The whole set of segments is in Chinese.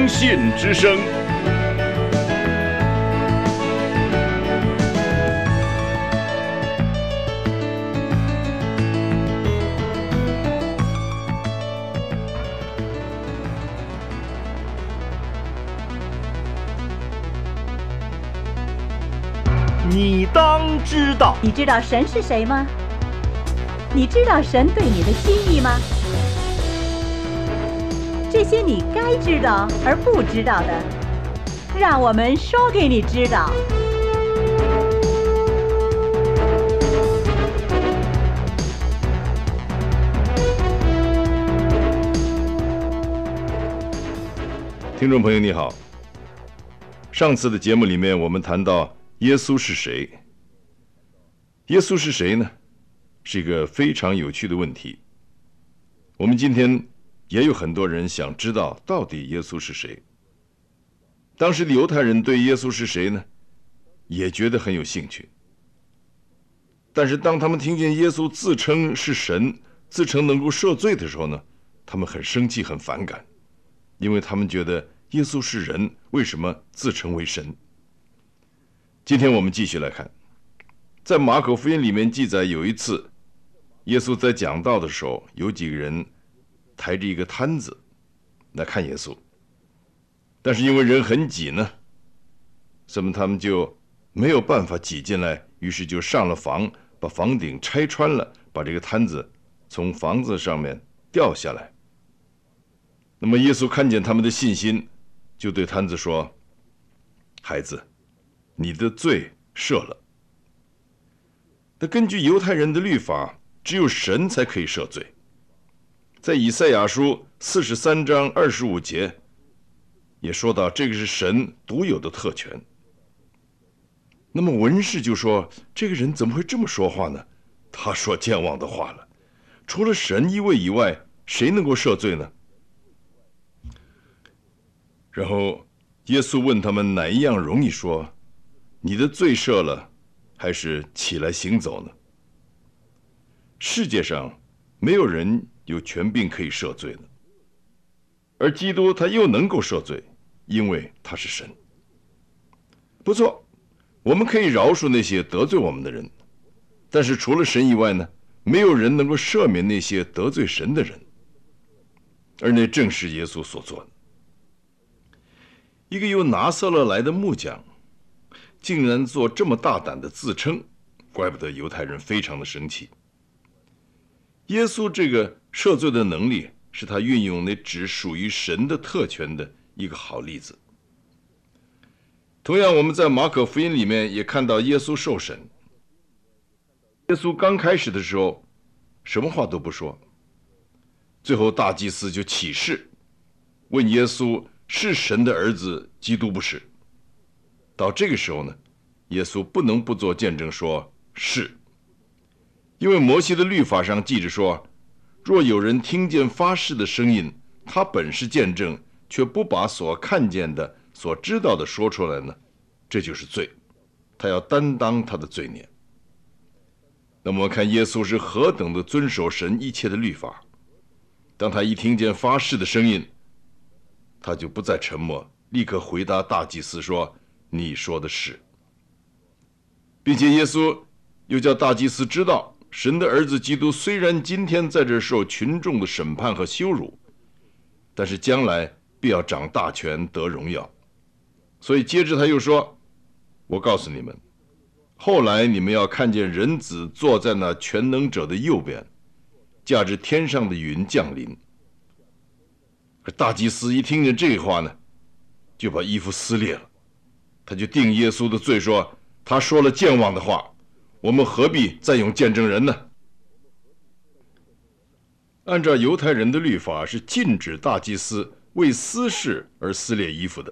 听信之声。你当知道。 你知道神是谁吗？你知道神对你的心意吗？这些你该知道而不知道的，让我们说给你知道。 听众朋友你好，上次的节目里面我们谈到耶稣是谁？耶稣是谁呢？是一个非常有趣的问题。我们今天也有很多人想知道到底耶稣是谁。当时的犹太人对耶稣是谁呢，也觉得很有兴趣。但是当他们听见耶稣自称是神，自称能够赦罪的时候呢，他们很生气很反感，因为他们觉得耶稣是人，为什么自称为神？今天我们继续来看，在马可福音里面记载，有一次耶稣在讲道的时候，有几个人抬着一个摊子来看耶稣，但是因为人很挤呢，所以他们就没有办法挤进来，于是就上了房，把房顶拆穿了，把这个摊子从房子上面掉下来。那么耶稣看见他们的信心，就对摊子说：孩子，你的罪赦了。那根据犹太人的律法，只有神才可以赦罪。在以赛亚书43章25节也说到，这个是神独有的特权。那么文士就说，这个人怎么会这么说话呢？他说健忘的话了，除了神一位以外，谁能够赦罪呢？然后耶稣问他们哪一样容易说，你的罪赦了，还是起来行走呢？世界上没有人有权柄可以赦罪的，而基督他又能够赦罪，因为他是神。不错，我们可以饶恕那些得罪我们的人，但是除了神以外呢，没有人能够赦免那些得罪神的人，而那正是耶稣所做的。一个由拿撒勒来的木匠竟然做这么大胆的自称，怪不得犹太人非常的生气。耶稣这个赦罪的能力，是他运用那只属于神的特权的一个好例子。同样，我们在马可福音里面也看到耶稣受审。耶稣刚开始的时候什么话都不说，最后大祭司就起誓问耶稣是神的儿子基督不是。到这个时候呢，耶稣不能不做见证说是，因为摩西的律法上记着说，若有人听见发誓的声音，他本是见证，却不把所看见的所知道的说出来呢，这就是罪，他要担当他的罪孽。那么我们看耶稣是何等的遵守神一切的律法，当他一听见发誓的声音，他就不再沉默，立刻回答大祭司说，你说的是。并且耶稣又叫大祭司知道，神的儿子基督虽然今天在这受群众的审判和羞辱，但是将来必要掌大权得荣耀。所以接着他又说，我告诉你们，后来你们要看见人子坐在那全能者的右边，驾着天上的云降临。大祭司一听见这话呢，就把衣服撕裂了，他就定耶稣的罪，说他说了健忘的话，我们何必再用见证人呢？按照犹太人的律法，是禁止大祭司为私事而撕裂衣服的。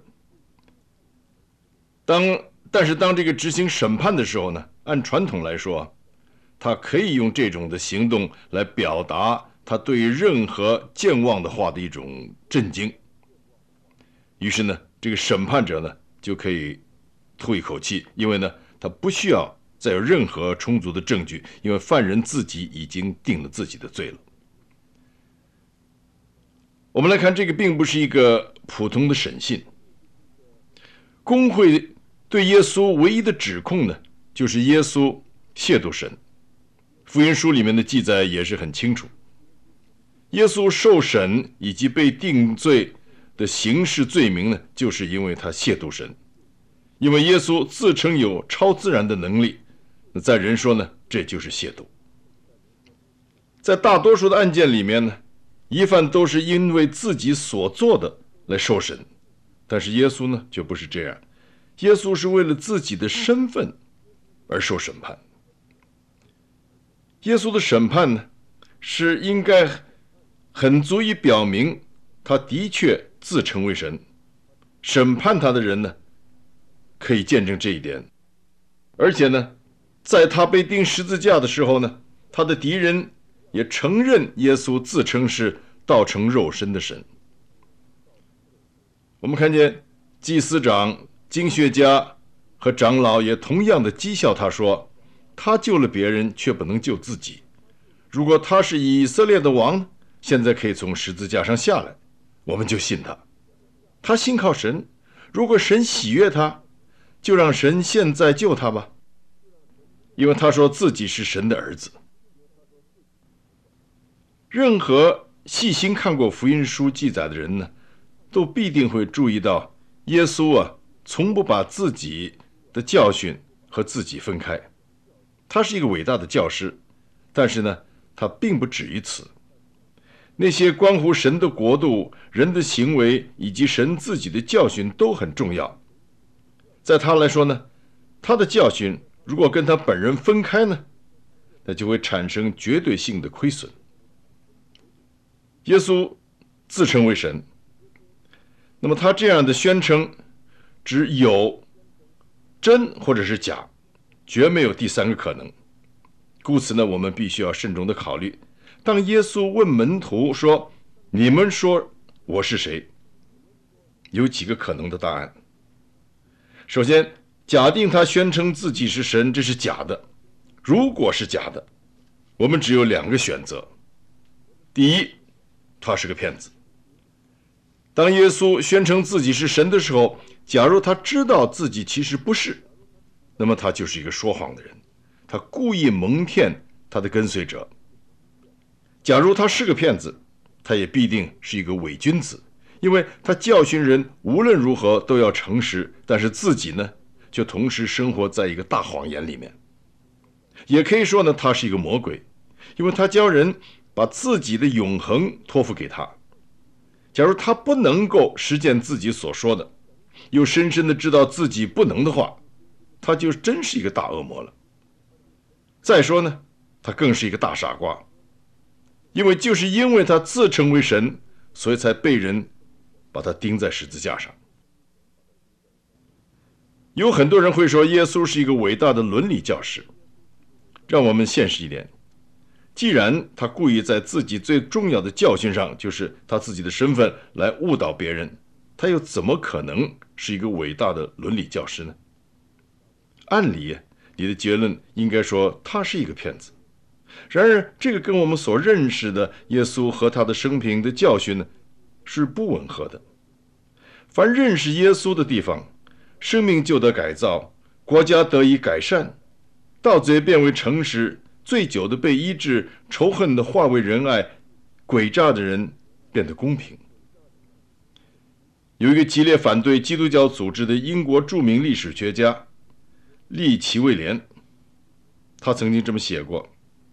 但是当这个执行审判的时候呢，按传统来说，他可以用这种的行动来表达他对于任何健忘的话的一种震惊。于是呢，这个审判者呢就可以吐一口气，因为呢他不需要再有任何充足的证据，因为犯人自己已经定了自己的罪了。我们来看，这个并不是一个普通的审讯。公会对耶稣唯一的指控呢，就是耶稣亵渎神。福音书里面的记载也是很清楚，耶稣受审以及被定罪的刑事罪名呢，就是因为他亵渎神。因为耶稣自称有超自然的能力，在人说呢，这就是亵渎。在大多数的案件里面呢，疑犯都是因为自己所做的来受审，但是耶稣呢，就不是这样。耶稣是为了自己的身份而受审判。耶稣的审判呢，是应该很足以表明他的确自称为神。审判他的人呢，可以见证这一点。而且呢，在他被钉十字架的时候呢，他的敌人也承认耶稣自称是道成肉身的神。我们看见祭司长、经学家和长老也同样的讥笑他，说他救了别人，却不能救自己。如果他是以色列的王，现在可以从十字架上下来，我们就信他。他信靠神，如果神喜悦他，就让神现在救他吧，因为他说自己是神的儿子。任何细心看过福音书记载的人呢，都必定会注意到，耶稣从不把自己的教训和自己分开。他是一个伟大的教师，但是呢，他并不止于此。那些关乎神的国度、人的行为以及神自己的教训都很重要。在他来说呢，他的教训如果跟他本人分开呢，那就会产生绝对性的亏损。耶稣自称为神，那么他这样的宣称只有真或者是假，绝没有第三个可能。故此呢，我们必须要慎重的考虑，当耶稣问门徒说，你们说我是谁，有几个可能的答案。首先，假定他宣称自己是神，这是假的。如果是假的，我们只有两个选择。第一，他是个骗子。当耶稣宣称自己是神的时候，假如他知道自己其实不是，那么他就是一个说谎的人，他故意蒙骗他的跟随者。假如他是个骗子，他也必定是一个伪君子，因为他教训人无论如何都要诚实，但是自己呢，就同时生活在一个大谎言里面。也可以说呢，他是一个魔鬼，因为他教人把自己的永恒托付给他。假如他不能够实践自己所说的，又深深的知道自己不能的话，他就真是一个大恶魔了。再说呢，他更是一个大傻瓜，因为就是因为他自称为神，所以才被人把他钉在十字架上。有很多人会说耶稣是一个伟大的伦理教师。让我们现实一点，既然他故意在自己最重要的教训上，就是他自己的身份来误导别人，他又怎么可能是一个伟大的伦理教师呢？按理你的结论应该说他是一个骗子。然而这个跟我们所认识的耶稣和他的生平的教训呢，是不吻合的。凡认识耶稣的地方，生命就得改造，国家得以改善，盗贼变为诚实，醉酒的被医治，仇恨的化为仁爱，诡诈的人变得公平。有一个激烈反对基督教组织的英国著名历史学家利奇威廉，他曾经这么写过，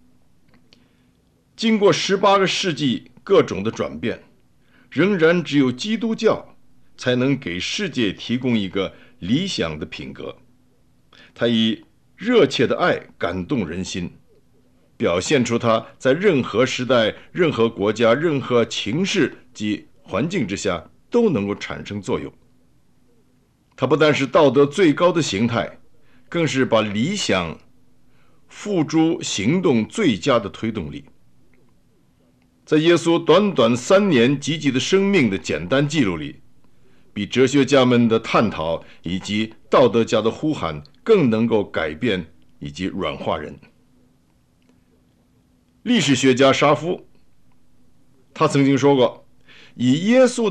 经过18个世纪各种的转变，仍然只有基督教才能给世界提供一个理想的品格。他以热切的爱感动人心，表现出他在任何时代、任何国家、任何情势及环境之下都能够产生作用。他不但是道德最高的形态，更是把理想付诸行动最佳的推动力。在耶稣短短3年积极的生命的简单记录里，比哲学家们的探讨以及道德家的呼喊更能够改变以及软化人。历史学家沙夫他曾经说过，以耶稣的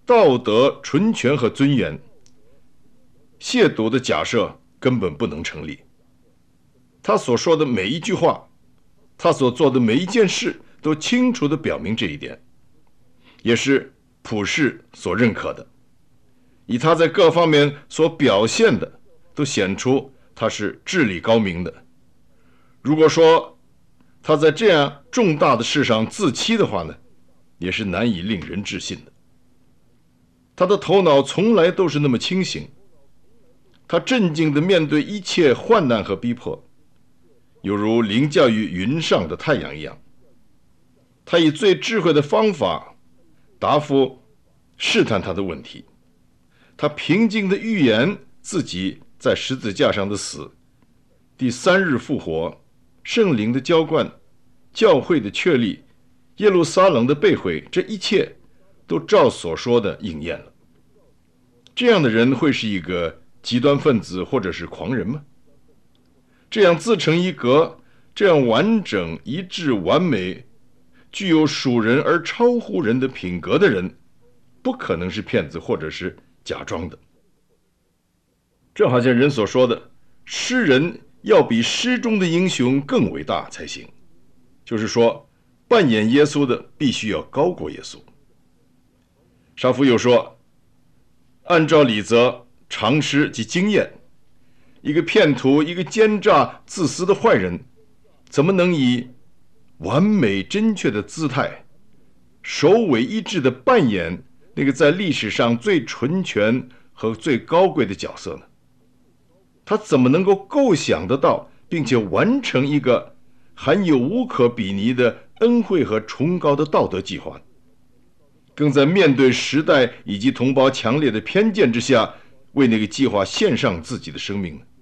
道德纯全和尊严，亵渎的假设根本不能成立。他所说的每一句话，他所做的每一件事，都清楚地表明这一点，也是普世所认可的。以他在各方面所表现的，都显出他是智力高明的。如果说他在这样重大的事上自欺的话呢，也是难以令人置信的。他的头脑从来都是那么清醒，他镇静地面对一切患难和逼迫，犹如凌驾于云上的太阳一样。他以最智慧的方法答复试探他的问题。他平静地预言自己在十字架上的死，第3日复活，圣灵的浇灌，教会的确立，耶路撒冷的被毁，这一切都照所说的应验了。这样的人会是一个极端分子或者是狂人吗？这样自成一格，这样完整一致完美，具有属人而超乎人的品格的人，不可能是骗子或者是假装的。这好像人所说的，诗人要比诗中的英雄更伟大才行，就是说扮演耶稣的必须要高过耶稣。沙夫又说，按照理则、常识及经验，一个骗徒，一个奸诈自私的坏人，怎么能以完美真确的姿态，首尾一致地扮演那个在历史上最纯全和最高贵的角色呢？他怎么能够构想得到并且完成一个含有无可比拟的恩惠和崇高的道德计划，更在面对时代以及同胞强烈的偏见之下，为那个计划献上自己的生命呢？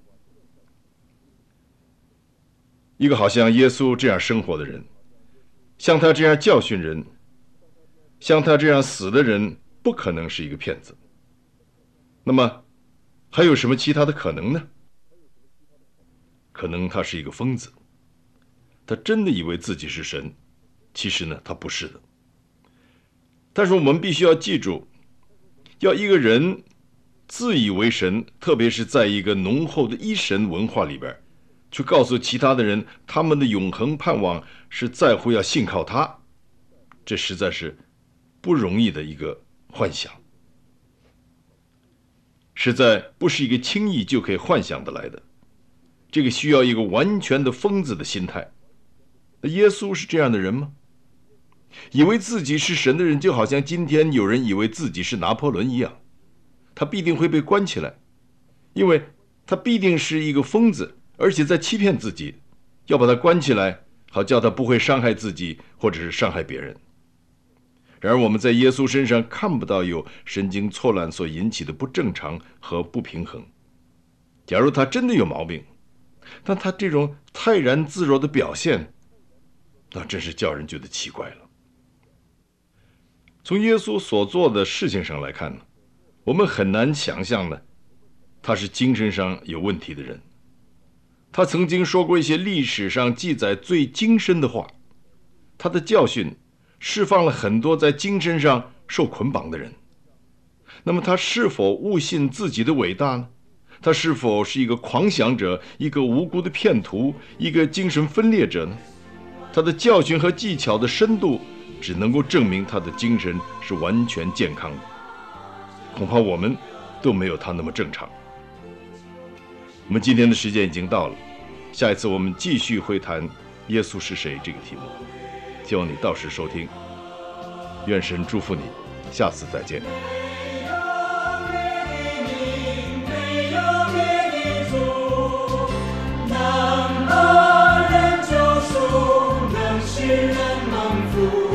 一个好像耶稣这样生活的人，像他这样教训人，像他这样死的人，不可能是一个骗子。那么还有什么其他的可能呢？可能他是一个疯子，他真的以为自己是神，其实呢，他不是的。但是我们必须要记住，要一个人自以为神，特别是在一个浓厚的一神文化里边，去告诉其他的人，他们的永恒盼望是在乎要信靠他，这实在是不容易的一个幻想，实在不是一个轻易就可以幻想得来的。这个需要一个完全的疯子的心态。那耶稣是这样的人吗？以为自己是神的人，就好像今天有人以为自己是拿破仑一样，他必定会被关起来，因为他必定是一个疯子，而且在欺骗自己，要把他关起来，好叫他不会伤害自己或者是伤害别人。然而我们在耶稣身上看不到有神经错乱所引起的不正常和不平衡。假如他真的有毛病，但他这种泰然自若的表现，那真是叫人觉得奇怪了。从耶稣所做的事情上来看呢，我们很难想象呢，他是精神上有问题的人。他曾经说过一些历史上记载最精深的话，他的教训释放了很多在精神上受捆绑的人。那么他是否误信自己的伟大呢？他是否是一个狂想者，一个无辜的骗徒，一个精神分裂者呢？他的教训和技巧的深度只能够证明他的精神是完全健康的。恐怕我们都没有他那么正常。我们今天的时间已经到了，下一次我们继续会谈耶稣是谁这个题目，希望你到时收听。愿神祝福你，下次再见。 能恩人救赎，能使人蒙福。